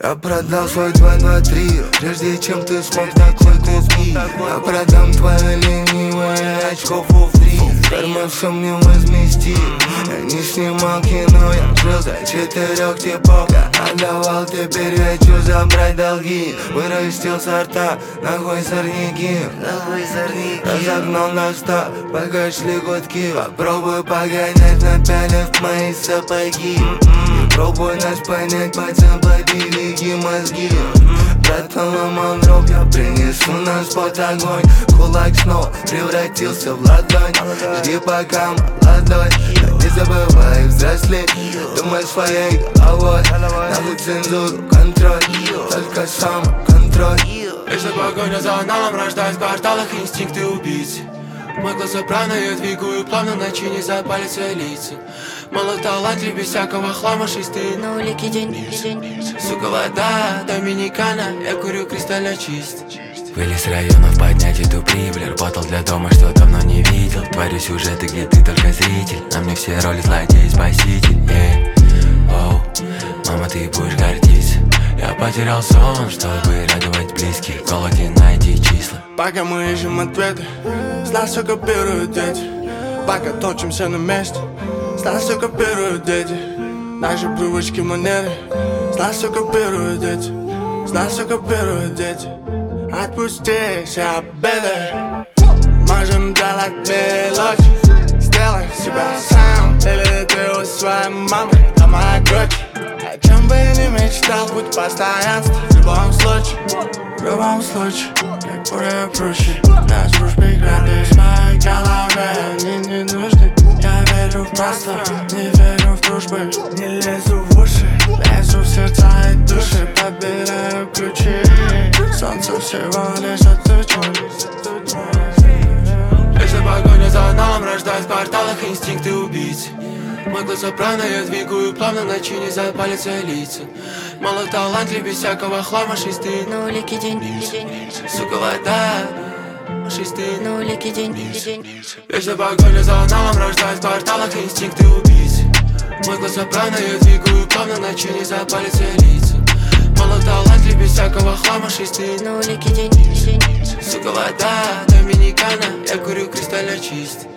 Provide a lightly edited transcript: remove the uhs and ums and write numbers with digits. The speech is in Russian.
Я продал свой 223, прежде чем ты смог такой купить. Я продам твое ленивое очко for free. Карма все мне возмести. Я не снимал кино, я жил за 4 типов. Я отдавал, теперь хочу забрать долги. Вырастил сорта, нахуй сорняки. Разогнал на 100, пока шли гудки. Попробуй погонять, напялив мои сапоги. Пробуй нас понять, пацан, побереги мозги. Братан ломал дров, я принесу нас под огонь. Кулак снова превратился в ладонь. Жди пока молодой, не забывай взрослеть. Думай своей головой, нахуй цензуру, контроль. Только самоконтроль. Если погоня за аналом рождает в кварталах инстинкты убийцы. Мой глаз оправно, я двигаю плавно, ночи не запалятся лица. Мало талантлив, без всякого хлама, шестые на улике день. Сука, вода, доминикана, я курю кристально чист. Вылез с районов поднять эту прибыль. Работал для дома, что давно не видел. Творю сюжеты, где ты только зритель. На мне все роли злодей и спаситель. Оу, мама, ты будешь гордиться. Я потерял сон, чтобы радовать близких. В голоде найти числа. Пока мы ищем ответы, с нас все копируют дети. Пока точимся на месте, с нас все копируют дети. Наши привычки, манеры, с нас все копируют дети. С нас все копируют дети. Отпусти себя, baby. Можем делать мелочи. Сделай себя сам. Или ты у своей мамы, это моя грудь. О чем бы я не мечтал, будь постоянство. В любом случае, как более проще. Для службы грады с моей головы они не нужны. Я верю в просто, не верю в дружбы. Не лезу в уши, лезу в сердца и души. Подбираю ключи, солнце всего лишь отвечу. Если погоня за аналом рождает в кварталах инстинкты убийцы. Мой глаз оправно, я двигаю плавно, ночи не запалятся лица. Мало талантлив, без всякого хлама, шестые на улике день. Сука, вода, шестые на улике день. Если погоня за аналом рождает в кварталах инстинкты убийцы. Мой глаз оправно, я двигаю плавно, ночи не запалятся лица. Мало талантлив, без всякого хлама, шестые на улике день. Сука, вода, доминикана, я курю кристально чист.